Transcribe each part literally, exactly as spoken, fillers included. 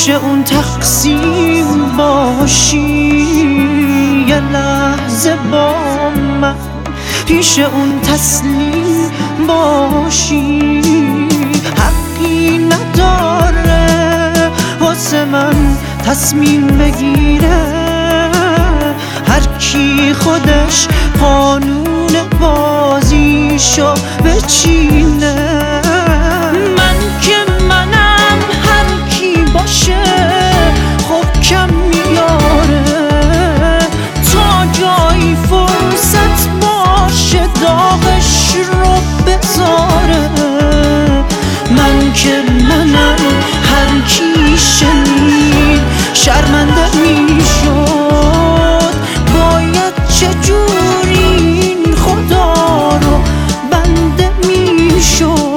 پیش اون تقسیم باشی، یه لحظه با من پیش اون تسلیم باشی. حقی نداره واسه من تصمیم بگیره، هر کی خودش قانون بازیشو بچینه. من که منم، هر کی باشه خب کم میاره، تا جایی فرصت باشه داغش رو بذاره. من که منم، هر کی شنید شرمنده میشد. باید چجوری این خدا رو بنده میشد.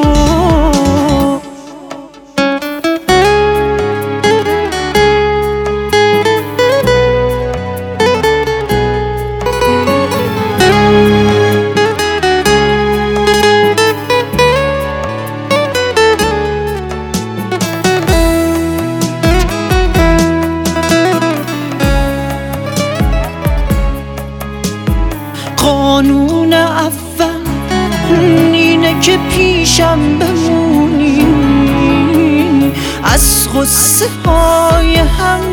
قانون اول اینه که پیشم بمونی، از غصه های هم